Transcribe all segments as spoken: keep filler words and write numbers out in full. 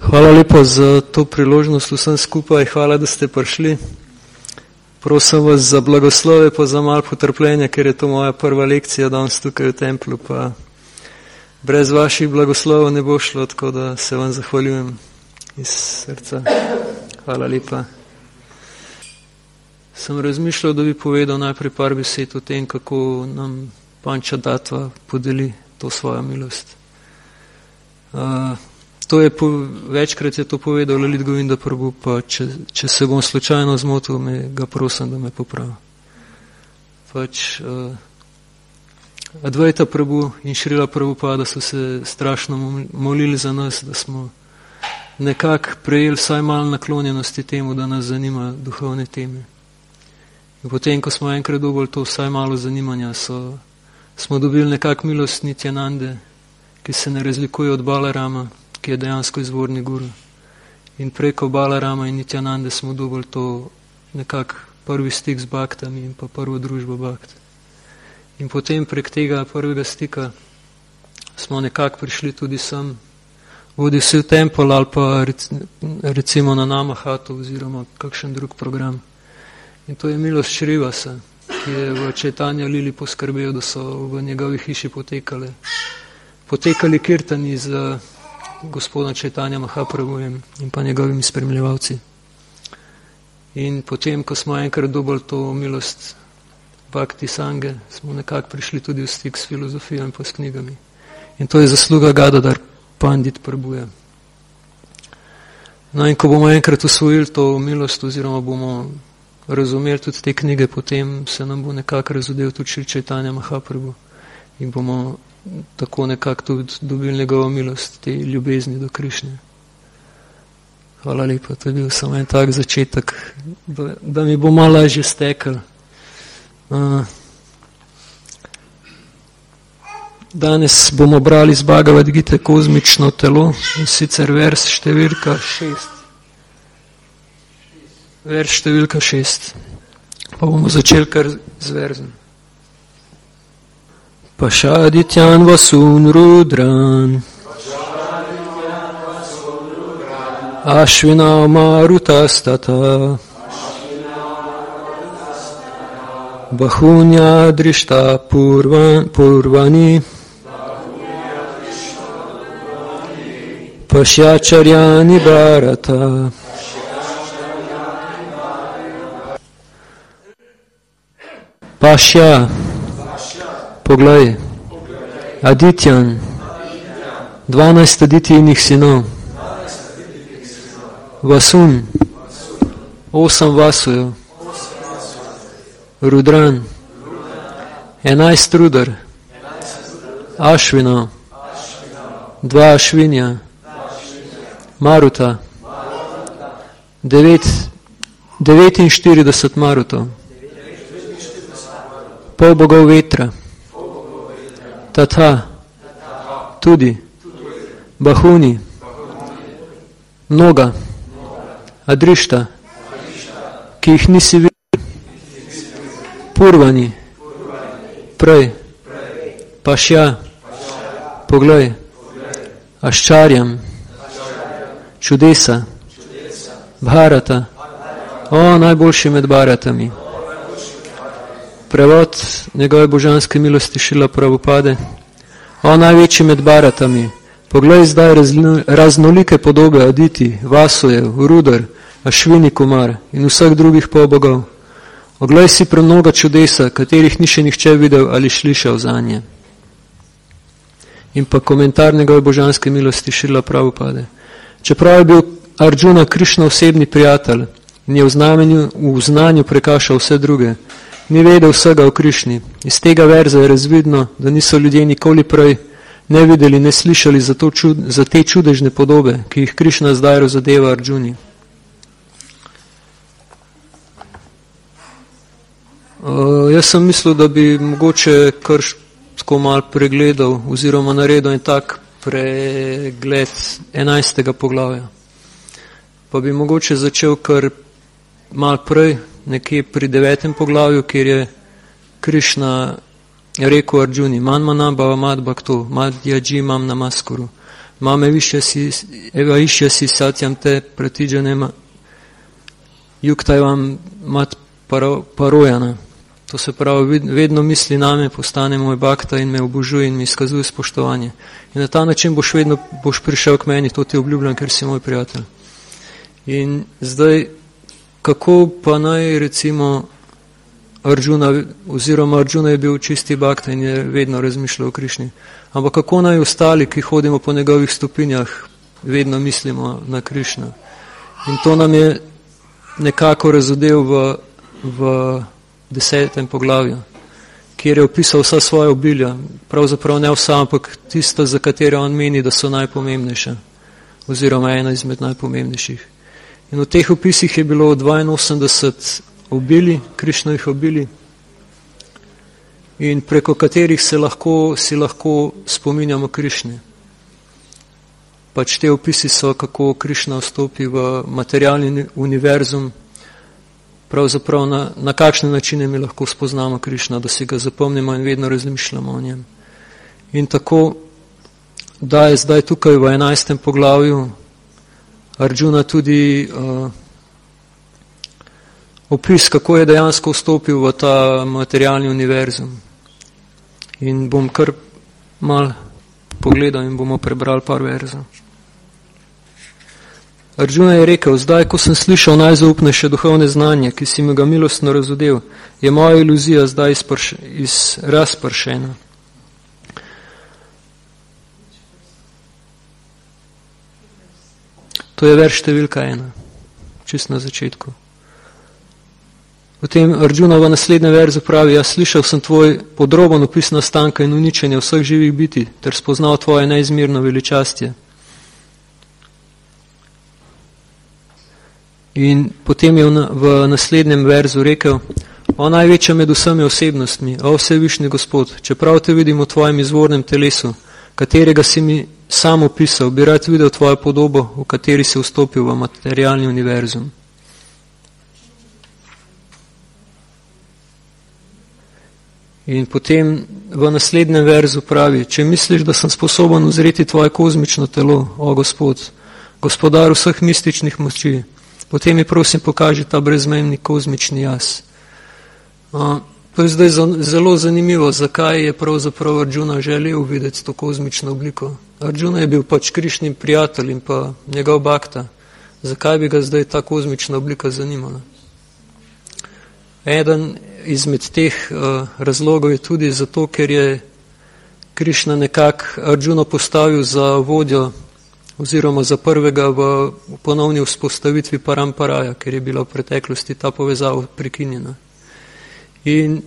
Hvala lepa za to priložnost vsem skupaj, hvala, da ste prišli. Prosim vas za blagoslove pa za malo potrpljenja, ker je to moja prva lekcija danes tukaj v templu, pa brez vaših blagoslovov ne bo šlo, tako da se vam zahvaljujem iz srca. Hvala lepa. Sem razmišljal, da bi povedal najprej par besed o tem, kako nam Panča Datva podeli to svojo milost. Uh, to je po, večkrat je to povedal Lalit Govinda Prabhu, pa če, če se bom slučajno zmotil, me ga prosim, da me popravi. Pač uh, Advaita Prabhu in Šrila Prabhupada so se strašno molili za nas, da smo nekako prejeli vsaj malo naklonjenosti temu, da nas zanima duhovne teme. In potem, ko smo enkrat dobili to vsaj malo zanimanja, so, smo dobili nekak milost Nityanande, ki se ne razlikuje od Balarama, ki je dejansko izvorni guru. In preko Balarama in Nityanande smo dobili to nekak prvi stik z baktami in pa prvo družbo bakt. In potem prek tega prvega stika smo nekako prišli tudi sem, vodi vsi v tempel ali pa recimo na Namahatu oziroma kakšen drug program. In to je milost Šrivasa, ki je v Čaitanja Lili poskrbel, da so v njegovi hiši potekale, potekali kirtani z gospodom Čaitanja Mahaprabhujem in pa njegovimi spremljevalci. In potem, ko smo enkrat dobili to milost Bhakti Sange, smo nekako prišli tudi v stik s filozofijo in pa s knjigami. In to je zasluga Gadadhar Pandit Prabhuja. No in ko bomo enkrat usvojili to milost oziroma bomo razumeli tudi te knjige, potem se nam bo nekako razodel tudi Šri Čaitanja Mahaprabhu in bomo tako nekako tudi dobili njegovo milost, te ljubezni do Krišne. Hvala lepa, to je bil samo en tak začetek, da, da mi bo malo lažje stekel. Uh, danes bomo brali z Bhagavad Gite Kozmično telo in sicer vers številka šest. Vers številka šest. Pa bomo začeli kar z verzem. Pašaditjan vasun rudran Ashvina marutastata Bahunya drishta purvan, purvani Pashyacharyani bharata Pašja, poglej, Aditjan, dvanajst Aditijnih sinov, Vasun, osem Vasujev, Rudran, enajst Rudar, Ašvinov, dva Ašvinja, Maruta, devet, devetinštirideset Marutov, pol bogov vetra, Tatha, tudi, Bahuni, mnoga, Adrišta, ki jih nisi videl, Purvani, prej, Pašja, poglej, Aščarjam, čudesa, Bharata, o, najboljši med Bharatami. Prevod njegove božanske milosti Šrila Prabhupade. O, največji med Bharatami, poglej zdaj raznolike podobe Aditi, Vasujev, Rudar, Ašvini Kumar in vseh drugih polbogov. Oglej si premnoga čudesa, katerih ni še nihče videl ali slišal zanje. In pa komentar njegove božanske milosti Šrila Prabhupade. Čeprav je bil Arjuna Krišna osebni prijatelj in je v znamenju, v znanju prekašal vse druge, ni vedel vsega o Krišni. Iz tega verza je razvidno, da niso ljudje nikoli prej ne videli, ne slišali za, to čud, za te čudežne podobe, ki jih Krišna zdaj razodeva Arjuni. Uh, jaz sem mislil, da bi mogoče kar tako mal pregledal oziroma naredil en tak pregled enajstega poglavja. Pa bi mogoče začel kar mal prej, nekje pri devetem poglavju, kjer je Krišna rekel Arjuni, man manam bhavamad bhakto, madhyaji mam namaskuru, Mame višjasi, eva išjasi satyam te pratidžanema yuktajvam mat paro, parojana. To se pravi, vedno misli name, postane moj bhakta in me obožuje in mi izkazuje spoštovanje. In na ta način boš vedno boš prišel k meni, to ti obljubljam, ker si moj prijatelj. In zdaj, kako pa naj recimo Arjuna, oziroma Arjuna je bil čisti bhakta in je vedno razmišljal o Krišni. Ampak kako naj ostali, ki hodimo po njegovih stopinjah, vedno mislimo na Krišno. In to nam je nekako razodel v, v desetem poglavju, kjer je opisal vsa svoja obilja, pravzaprav ne vsa, ampak tista, za katere on meni, da so najpomembnejše, oziroma ena izmed najpomembnejših. In v teh opisih je bilo dvainosemdeset obili, Krišnovih obili, in preko katerih se lahko, si lahko spominjamo Krišne. Pač te opisi so, kako Krišna vstopi v materialni univerzum, pravzaprav na, na kakšne načine mi lahko spoznamo Krišna, da si ga zapomnimo in vedno razmišljamo o njem. In tako, da je zdaj tukaj v enajstem poglavju Arjuna tudi uh, opis, kako je dejansko vstopil v ta materialni univerzum. In bom kar mal pogledal in bomo prebrali par verzov. Arjuna je rekel, zdaj, ko sem slišal najzaupnejše duhovne znanje, ki si mi ga milostno razodel, je moja iluzija zdaj izprš, iz, razpršena. To je verš številka ena, čist na začetku. Potem Arjuna v naslednjem verzu pravi, jaz slišal sem tvoj podroben opis nastanka in uničenja vseh živih biti, ter spoznal tvoje neizmerno veličastje. In potem je v naslednjem verzu rekel, o največja med vsemi osebnostmi, o vsevišnji Gospod, čeprav te vidim v tvojem izvornem telesu, katerega si mi sam opisal, bi rad videl tvojo podobo, v kateri si vstopil v materialni univerzum. In potem v naslednjem verzu pravi, če misliš, da sem sposoben uzreti tvoje kozmično telo, o Gospod, gospodar vseh mističnih moči, potem mi prosim pokaži ta brezmejni kozmični jaz. A, to je zdaj zelo zanimivo, zakaj je pravzaprav Arjuna želel videti to kozmično obliko. Arjuna je bil pač Krišnin prijatelj in pa njegov bhakta. Zakaj bi ga zdaj ta kozmična oblika zanimala? Eden izmed teh uh, razlogov je tudi zato, ker je Krišna nekako Arjuna postavil za vodjo oziroma za prvega v ponovni vzpostavitvi paramparaja, ker je bila v preteklosti ta povezava prekinjena. In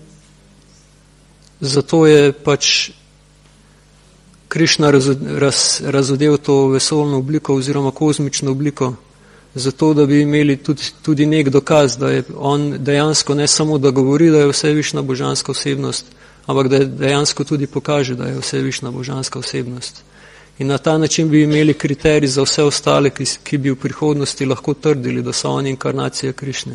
zato je pač Krišna raz, raz, razodel to vesoljno obliko oziroma kozmično obliko, zato da bi imeli tudi, tudi nek dokaz, da je on dejansko ne samo, da govori, da je vsevišna božanska osebnost, ampak da dejansko tudi pokaže, da je vsevišna božanska osebnost. In na ta način bi imeli kriterij za vse ostale, ki, ki bi v prihodnosti lahko trdili, da so oni inkarnacije Krišne.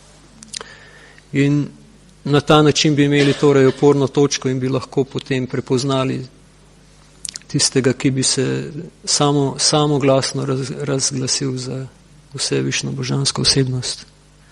In na ta način bi imeli torej oporno točko in bi lahko potem prepoznali tistega, ki bi se samo, samo glasno raz, razglasil za vsevišno božansko osebnost.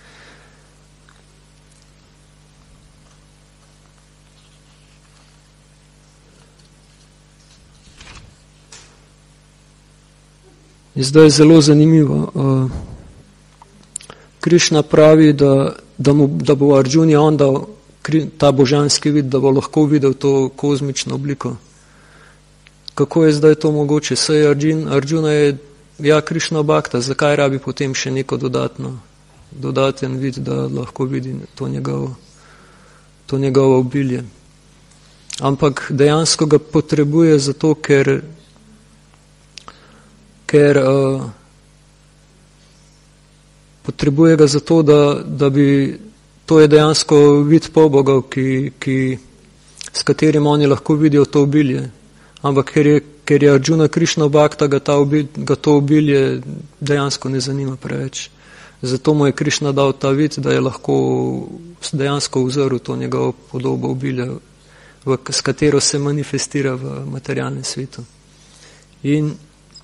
In zdaj je zelo zanimivo. Uh, Krišna pravi, da, da, mu, da bo Arjuni on dal ta božanski vid, da bo lahko videl to kozmično obliko. Kako je zdaj to mogoče? Saj Arjun, Arjuna je ja Krišna bhakta, zakaj rabi potem še neko dodatno, dodaten vid, da lahko vidi to njegovo, to njegovo obilje. Ampak dejansko ga potrebuje zato, ker ker uh, potrebuje ga zato, da, da bi, to je dejansko vid pobogov, ki, ki, s katerim oni lahko vidijo to obilje. Ampak ker je, ker je Arjuna Krišna bhakta, ga, ta obil, ga to obilje dejansko ne zanima preveč. Zato mu je Krišna dal ta vid, da je lahko dejansko vzrl to njegovo podobo obilja, v, s katero se manifestira v materialnem svetu. In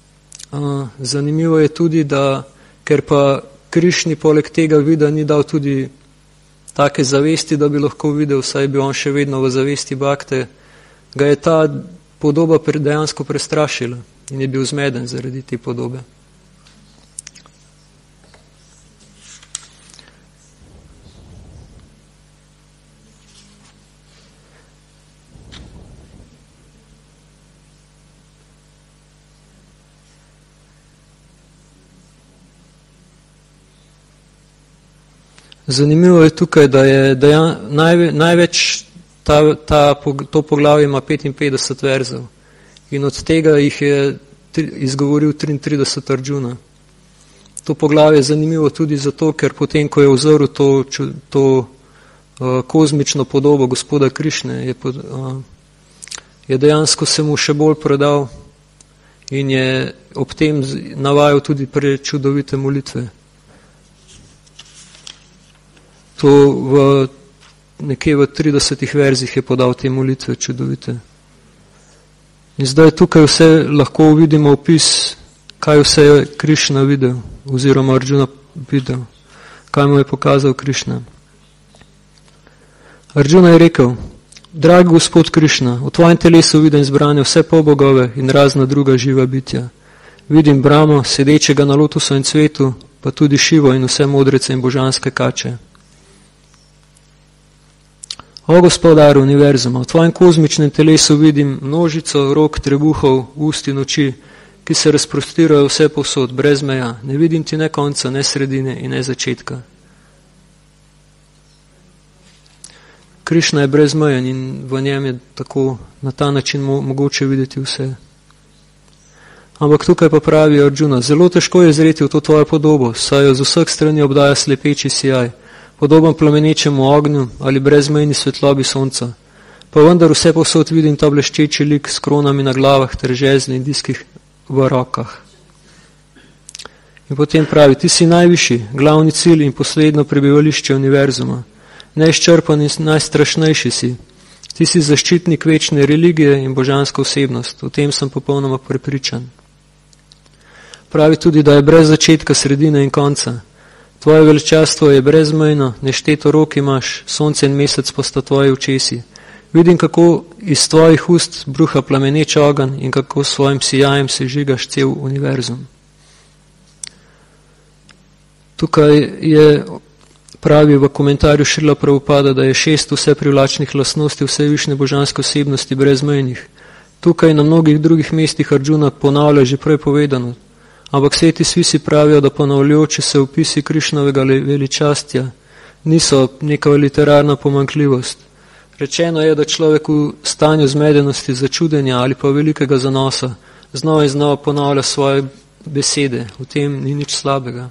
Uh, zanimivo je tudi, da ker pa Krišni poleg tega vida ni dal tudi take zavesti, da bi lahko videl, saj bi on še vedno v zavesti bakte, ga je ta podoba dejansko prestrašila in je bil zmeden zaradi te podobe. Zanimivo je tukaj, da je dejan, najve, največ ta, ta, to poglavje ima petinpetdeset verzov in od tega jih je tri, izgovoril triintrideset Arjuna. To poglavje je zanimivo tudi zato, ker potem, ko je ozrl to, to uh, kozmično podobo gospoda Krišne, je, pod, uh, je dejansko se mu še bolj predal in je ob tem navajal tudi prečudovite molitve. To v nekje v tridesetih verzih je podal te molitve čudovite. In zdaj tukaj vse lahko vidimo opis, kaj vse je Krišna videl, oziroma Arjuna videl, kaj mu je pokazal Krišna. Arjuna je rekel: dragi gospod Krišna, v tvojem telesu vidim zbrane vse polbogove in razna druga živa bitja. Vidim Brahmo, sedečega na lotusovem cvetu, pa tudi Šivo in vse modrece in božanske kače. O gospodar univerzuma, v tvojem kozmičnem telesu vidim množico rok, trebuhov, ust in oči, ki se razprostirajo vse povsod, brez meja. Ne vidim ti ne konca, ne sredine in ne začetka. Krišna je brezmejen in v njem je tako na ta način mo- mogoče videti vse. Ampak tukaj pa pravi Arjuna: zelo težko je zreti v to tvojo podobo, saj jo z vseh strani obdaja slepeči sijaj, podoben plamenečemu ognju ali brezmejni svetlobi sonca. Pa vendar vse povsod vidim ta bleščeči lik s kronami na glavah ter žezli in diskih v rokah. In potem pravi: ti si najvišji, glavni cilj in posledno prebivališče univerzuma. Neizčrpan in najstrašnejši si. Ti si zaščitnik večne religije in božanska osebnost. O tem sem popolnoma prepričan. Pravi tudi, da je brez začetka, sredine in konca. Tvoje veličastvo je brezmejno, nešteto rok imaš, sonce in mesec pa sta tvoji očesi. Vidim, kako iz tvojih ust bruha plameneč ogenj in kako s svojim sijajem se žigaš cel univerzum. Tukaj je pravi v komentarju Šrila Prabhupada, da je šest vse privlačnih lastnosti vse višne božanske osebnosti brezmejnih. Tukaj na mnogih drugih mestih Arjuna ponavlja že prej povedano. Ampak sveti svisi pravijo, da ponavljajoči se opisi Krišnovega veličastja niso neka literarna pomanjkljivost. Rečeno je, da človek v stanju zmedenosti, začudenja ali pa velikega zanosa znova in znova ponavlja svoje besede. V tem ni nič slabega.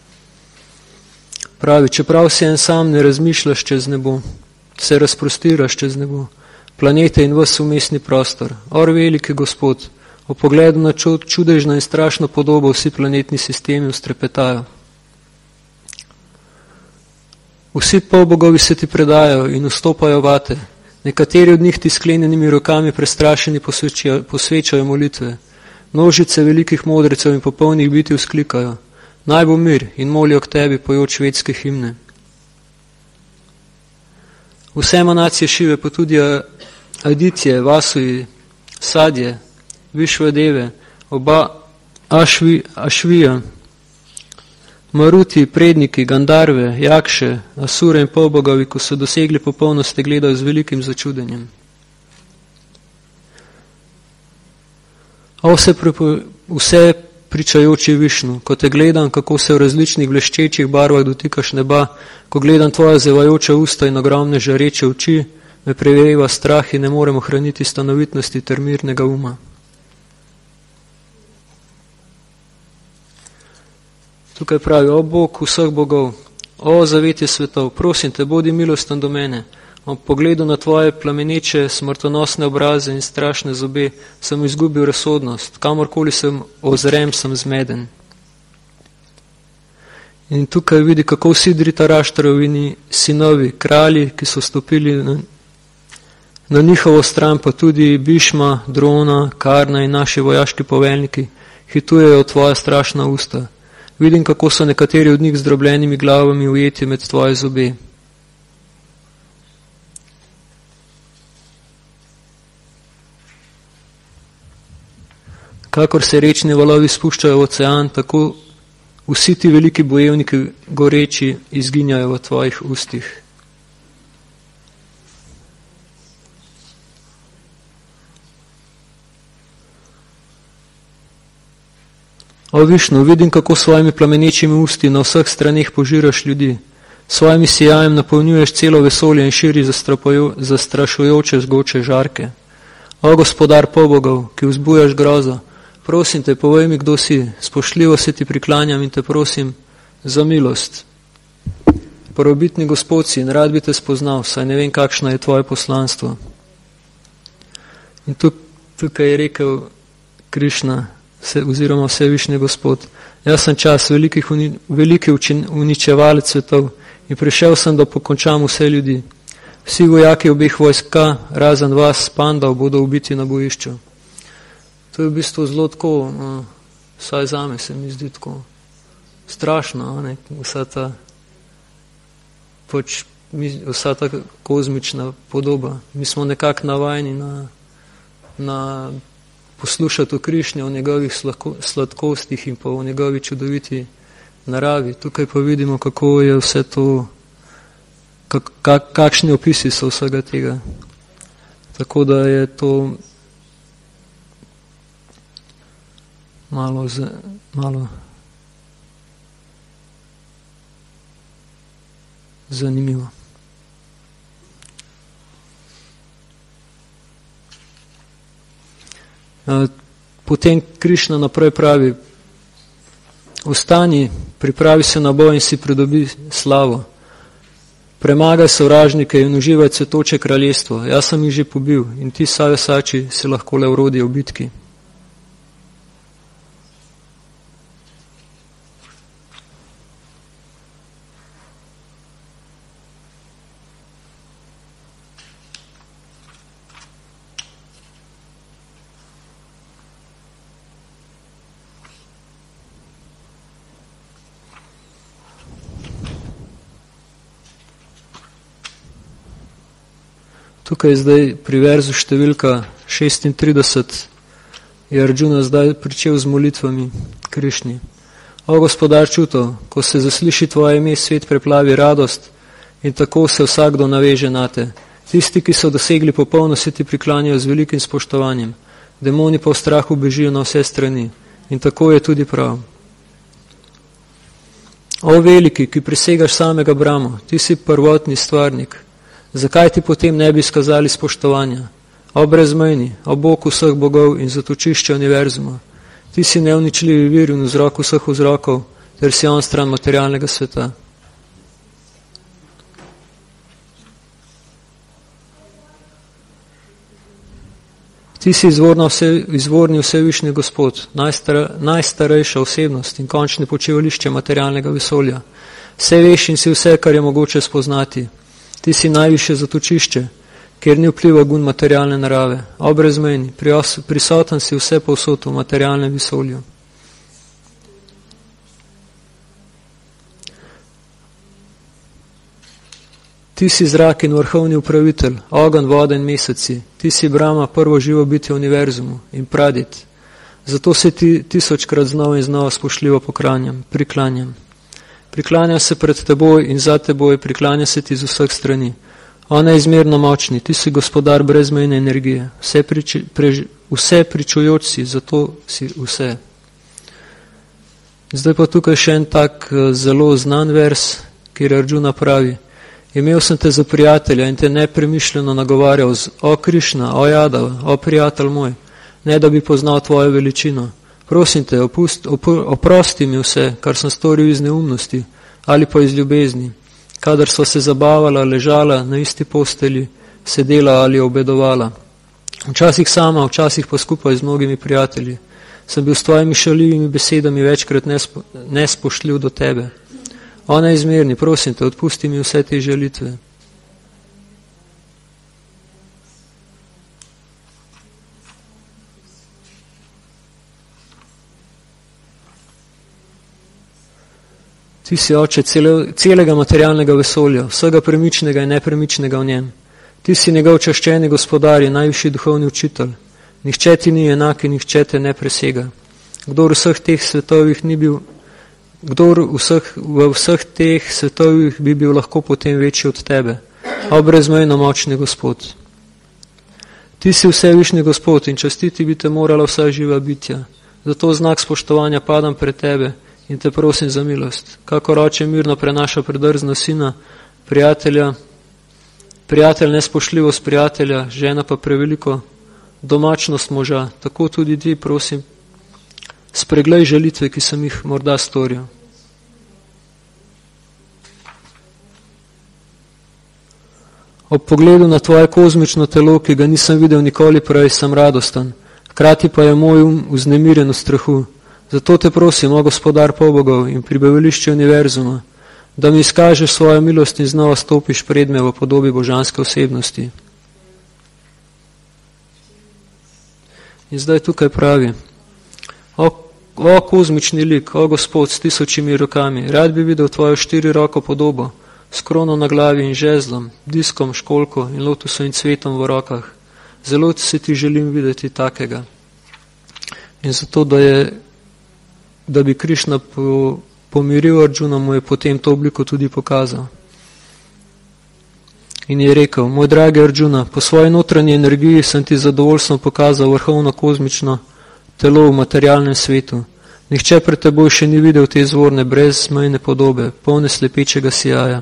Pravi: čeprav si en sam ne razmišljaš čez nebo, se razprostiraš čez nebo, planete in ves umestni prostor. Or veliki gospod, o pogledu na čudežno in strašno podobo vsi planetni sistemi ustrepetajo. Vsi polbogovi se ti predajo in vstopajo vate. Nekateri od njih ti sklenjenimi rokami prestrašeni posvečajo, posvečajo molitve. Množice velikih modrecev in popolnih biti vzklikajo: naj bo mir, in molijo k tebi pojoč švedske himne. Vse emanacije Šive, pa tudi Adicije, Vasuji, Sadje, Višvadeve, oba Ašvi, Ašvija, Maruti, predniki, Gandarve, Jakše, Asure in polbogovi, ko so dosegli popolnost, te gledajo z velikim začudenjem. A vse, prepo, vse pričajoči Višnu, ko te gledam, kako se v različnih bleščečih barvah dotikaš neba, ko gledam tvoja zevajoča usta in ogromne žareče oči, me preveva strah in ne moremo hraniti stanovitnosti ter mirnega uma. Tukaj pravi: o Bog vseh bogov, o zavetje svetov, prosim te, bodi milosten do mene. Ob pogledu na tvoje plameneče, smrtonosne obraze in strašne zobe sem izgubil razsodnost. Kamorkoli sem ozrem, sem zmeden. In tukaj vidi, kako vsi Dhritarashtrarovini sinovi, kralji, ki so stopili na, na njihovo stran, pa tudi Bhišma, Drona, Karna in naši vojaški poveljniki, hitujejo tvoja strašna usta. Vidim, kako so nekateri od njih z drobljenimi glavami ujeti med tvoje zobe. Kakor se rečni valovi spuščajo v ocean, tako vsi ti veliki bojevniki goreči izginjajo v tvojih ustih. O Višnu, vidim, kako svojimi plamenečimi usti na vseh straneh požiraš ljudi. Svojimi sijajem napolnjuješ celo vesolje in širi zastrašujoče zgoče žarke. O gospodar pobogov, ki vzbujaš grozo, prosim te, povej mi, kdo si, spoštljivo se ti priklanjam in te prosim za milost. Prvobitni gospod si in rad bi te spoznal, saj ne vem, kakšno je tvoje poslanstvo. In tukaj je rekel Krišna, oziroma Vsevišnji Gospod, jaz sem čas velikih, veliki uničevalec svetov in prišel sem, da pokončam vse ljudi. Vsi vojaki obeh vojska, razen vas, pandav, bodo ubiti na bojišču. To je v bistvu zelo tako, vsaj zame se mi zdi tako strašno, ne? Vsa ta pač, vsa ta kozmična podoba. Mi smo nekako navajeni na, na poslušati o Krišnju, o njegovih sladkostih in pa o njegovi čudoviti naravi. Tukaj pa vidimo, kako je vse to, kak, kak, kakšni opisi so vsega tega. Tako da je to malo, z, malo zanimivo. Potem Krišna naprej pravi, vstani, pripravi se na boj in si pridobi slavo. Premagaj sovražnike in uživaj cvetoče kraljestvo. Jaz sem jih že pobil in ti, Savjasači, si lahko le orodje v bitki. Tukaj zdaj pri verzu številka šestintrideset je Arjuna zdaj pričel z molitvami Krišni. O gospodar čutov, ko se zasliši tvoje ime, svet preplavi radost in tako se vsakdo naveže nate. Tisti, ki so dosegli popolno, se ti priklanjajo z velikim spoštovanjem. Demoni pa v strahu bežijo na vse strani. In tako je tudi prav. O veliki, ki presegaš samega Brahmo, ti si prvotni stvarnik. Zakaj ti potem ne bi skazali spoštovanja? O brezmejni, o Bog vseh bogov in zatočišče univerzuma. Ti si neuničljivi vir in vzrok vseh vzrokov, ter si on stran materialnega sveta. Ti si izvorno vse, izvorni Vsevišnji Gospod, najstar, najstarejša osebnost in končni počivališče materialnega vesolja. Vse veš in si vse, kar je mogoče spoznati. Ti si najviše zatočišče, kjer ni vpliva gun materialne narave. O brezmejni, prisoten si vse povsod v materialnem vesolju. Ti si zrak in vrhovni upravitelj, ogenj, voda in meseci. Ti si Brahma, prvo živo bitje v univerzumu in pradit. Zato se ti tisočkrat znova in znova spoštljivo poklanjam, priklanjam. Priklanjam se pred teboj in za teboj, priklanjam se ti z vseh strani. Ona je izmerno močni, ti si gospodar brezmejne energije, vse, prič, prež, vse pričujoč si, zato si vse. Zdaj pa tukaj še en tak zelo znan vers, kjer Arjuna pravi, imel sem te za prijatelja in te nepremišljeno nagovarjal z o Krišna, o Jadava, o prijatelj moj, ne da bi poznal tvojo veličino. Prosim te, opust, op, oprosti mi vse, kar sem storil iz neumnosti ali pa iz ljubezni, kadar so se zabavala, ležala na isti posteli, sedela ali obedovala. Včasih sama, včasih pa skupaj z mnogimi prijatelji. Sem bil s tvojimi šaljivimi besedami večkrat nespo, nespoštljiv do tebe. O neizmerni, prosim te, odpusti mi vse te žalitve. Ti si oče cele, celega materialnega vesolja, vsega premičnega in nepremičnega v njem. Ti si njegov čaščeni gospodar in najvišji duhovni učitelj. Nihče ti ni enak in nihče te ne presega. Kdor v vseh teh svetovih ni bil, kdor vseh, v vseh teh svetovih bi bil lahko potem večji od tebe, a brezmejno močni Gospod. Ti si vsevišnji Gospod in častiti bi te morala vsa živa bitja. Zato znak spoštovanja padam pred tebe in te prosim za milost. Kakor oče mirno prenaša predrzno sina, prijatelja, prijatelj nespošljivost prijatelja, žena pa preveliko domačnost moža, tako tudi ti, prosim, spreglej žalitve, ki sem jih morda storil. Ob pogledu na tvoje kozmično telo, ki ga nisem videl nikoli prej, sem radosten, hkrati pa je moj um vznemiren v strahu. Zato te prosim, o gospodar polbogov in pribavilišče univerzuma, da mi izkažeš svojo milost in znova stopiš pred me v podobi božanske osebnosti. In zdaj tukaj pravi, o, o kozmični lik, o Gospod s tisočimi rokami, rad bi videl tvojo štiri roko podobo, s krono na glavi in žezlom, diskom, školko in lotusovim cvetom v rokah. Zelo se ti želim videti takega. In zato, da, je, da bi Krišna po, pomiril Arjuna, mu je potem to obliko tudi pokazal. In je rekel, moj dragi Arjuna, po svoji notranji energiji sem ti zadovoljstvo pokazal vrhovno kozmično telo v materialnem svetu. Nihče pred teboj še ni videl te izvorne brezmejne podobe, polne slepečega sijaja.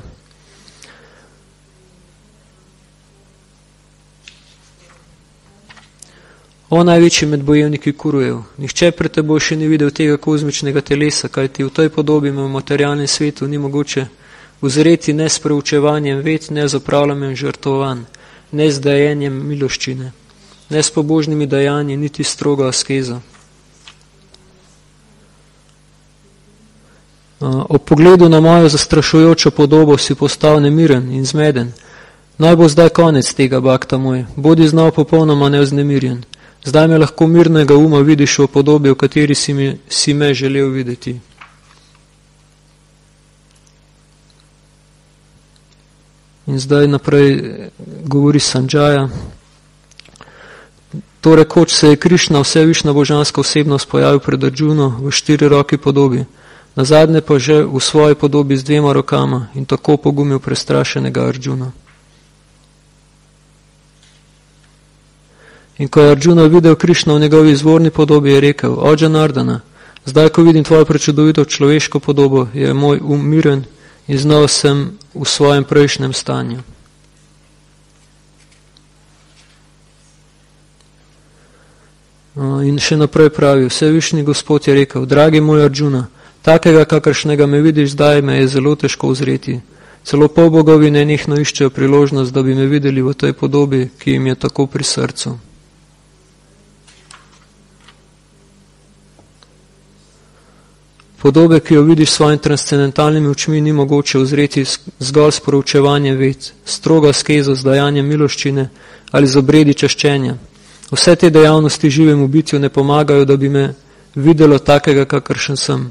O največji med bojevniki Kurujev, nihče pred teboj še ni videl tega kozmičnega telesa, kajti v tej podobi v materialnem svetu ni mogoče uzreti ne s preučevanjem ved, ne z opravljanjem žrtovanj, ne z dajenjem miloščine, ne s pobožnimi dajanji, niti strogo askezo. Ob pogledu na mojo zastrašujočo podobo si postal nemiren in zmeden. Naj bo zdaj konec tega, bakta moj, bodi znal popolnoma nevznemirjen. Zdaj me lahko mirnega uma vidiš v podobi, v kateri si, mi, si me želel videti. In zdaj naprej govori Sanjaya. To rekoč se je Krišna, vsevišna božanska osebnost, pojavil pred Arjuno v štiri roki podobi, nazadnje pa že v svoji podobi z dvema rokama in tako pogumil prestrašenega Arjuna. In ko je Arjuna videl Krišna v njegovi izvorni podobi, je rekel, o Janardana, zdaj, ko vidim tvojo prečudovito človeško podobo, je moj um miren in znal sem v svojem prejšnjem stanju. In še naprej pravi, vsevišnji Gospod je rekel, dragi moj Arjuna, takega, kakršnega me vidiš zdaj, me je zelo težko uzreti. Celo polbogovi nenehno iščejo priložnost, da bi me videli v tej podobi, ki jim je tako pri srcu. Podobe, ki jo vidiš s svojim transcendentalnimi očmi, ni mogoče uzreti zgolj s proučevanjem ved, strogo askezo z dajanjem miloščine ali z obredi čaščenja. Vse te dejavnosti živemu bitju ne pomagajo, da bi me videlo takega, kakršen sem.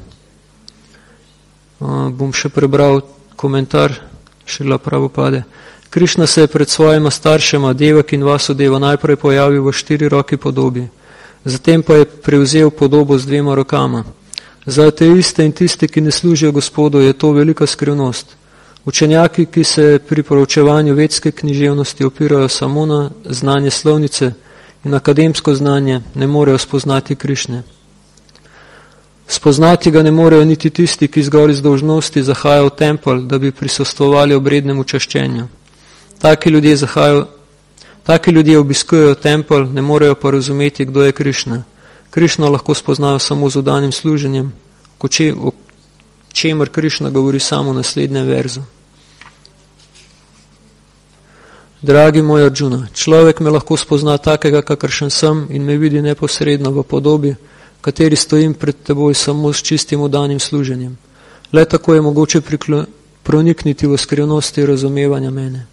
Uh, bom še prebral komentar Šrila Prabhupade. Krišna se je pred svojima staršema Devak in Vasudeva najprej pojavil v štiri roki podobi, zatem pa je prevzel podobo z dvema rokama. Za ateiste in tiste, ki ne služijo Gospodu, je to velika skrivnost. Učenjaki, ki se pri proučevanju vedske književnosti opirajo samo na znanje slovnice in akademsko znanje, ne morejo spoznati Krišne. Spoznati ga ne morejo niti tisti, ki zgolj iz dolžnosti zahajajo v tempelj, da bi prisostvovali obrednemu čaščenju. Taki ljudje, zahajajo, taki ljudje obiskujejo tempelj, ne morejo pa razumeti, kdo je Krišna. Krišno lahko spoznajo samo z vdanim služenjem, o čemer Krišna govori samo v naslednjem verzu. Dragi moj Arjuna, človek me lahko spozna takega, kakršen sem in me vidi neposredno v podobi, kateri stojim pred teboj samo s čistim vdanim služenjem. Le tako je mogoče priklo- pronikniti v skrivnosti razumevanja mene.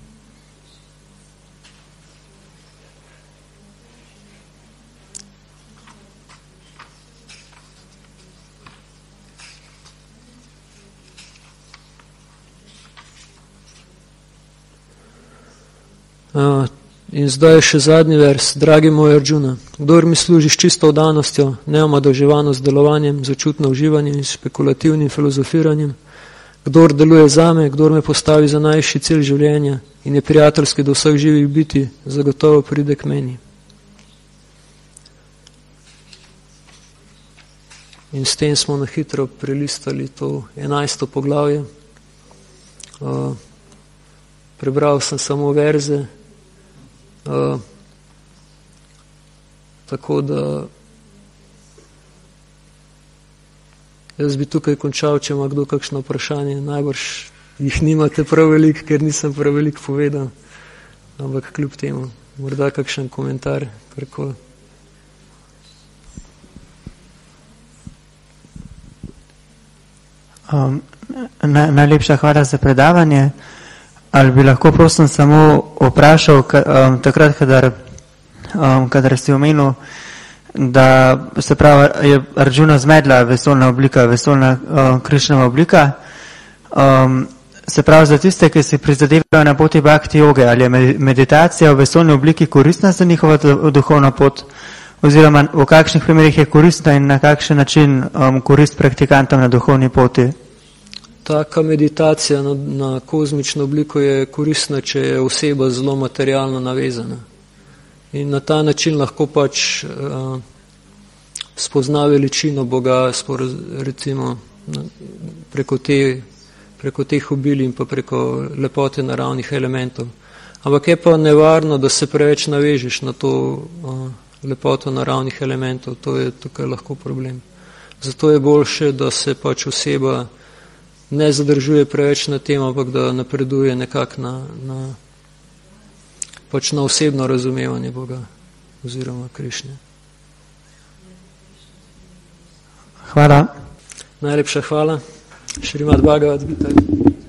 Uh, in zdaj je še zadnji vers. Dragi moj Arjuna, kdor mi služi s čisto vdanostjo, neomadoževano z delovanjem, z očutno uživanjem in špekulativnim filozofiranjem, kdor deluje zame, kdor me postavi za najvišji cilj življenja in je prijateljski do vseh živih biti, zagotovo pride k meni. In s tem smo na hitro prelistali to enajsto poglavje. Uh, prebral sem samo verze, uh, tako da jaz bi tukaj končal, če ima kdo kakšno vprašanje. Najbrž jih nimate prav veliko, ker nisem prav veliko povedal, ampak kljub temu, morda kakšen komentar, karkoli. Um, na, najlepša hvala za predavanje. Ali bi lahko prosim samo vprašal, ka, um, takrat, kadar, um, kadar ste omenil, da se pravi, je Arjuna zmedla vesoljna oblika, vesoljna uh, Krišnova oblika, um, se pravi za tiste, ki si prizadevajo na poti bhakti joge, ali je meditacija v vesoljni obliki koristna za njihovo duhovno pot, oziroma v kakšnih primerih je koristna in na kakšen način um, korist praktikantom na duhovni poti? Taka meditacija na, na kozmično obliko je koristna, če je oseba zelo materialno navezana. In na ta način lahko pač uh, spozna veličino Boga, sporoz, recimo preko, te, preko teh obilij in pa preko lepote naravnih elementov. Ampak je pa nevarno, da se preveč navežeš na to uh, lepoto naravnih elementov, to je tukaj lahko problem. Zato je boljše, da se pač oseba ne zadržuje preveč na tem, ampak da napreduje nekako na, na, pač na osebno razumevanje Boga oziroma Krišnje. Hvala. Najlepša hvala. Šrimad Bhagavad Gita.